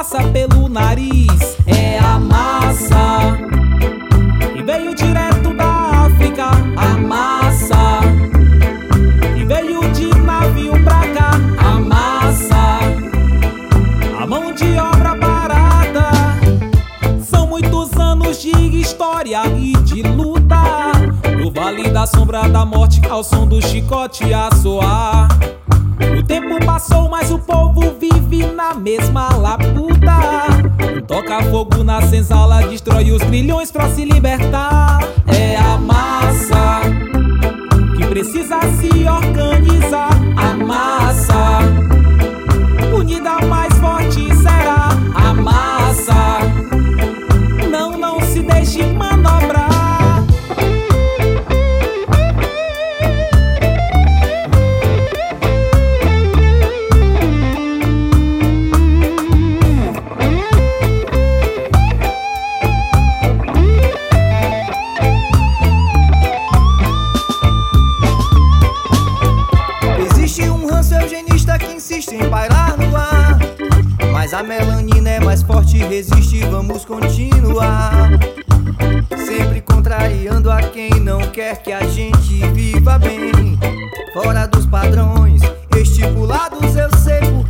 passa pelo nariz. É a massa que veio direto da África. A massa que veio de navio pra cá. A massa, a mão de obra barata. São muitos anos de história e de luta, no vale da sombra da morte, ao som do chicote a soar. O tempo passou, mas o povo vive na mesma labuta. Um toca-fogo na senzala destrói os trilhões pra se libertar. É a massa que precisa se organizar. A massa unida mais forte será. A massa não se deixe manobrar. Que insiste em bailar no ar, mas a melanina é mais forte e resiste, vamos continuar. Sempre contrariando a quem não quer que a gente viva bem, fora dos padrões estipulados, eu sei por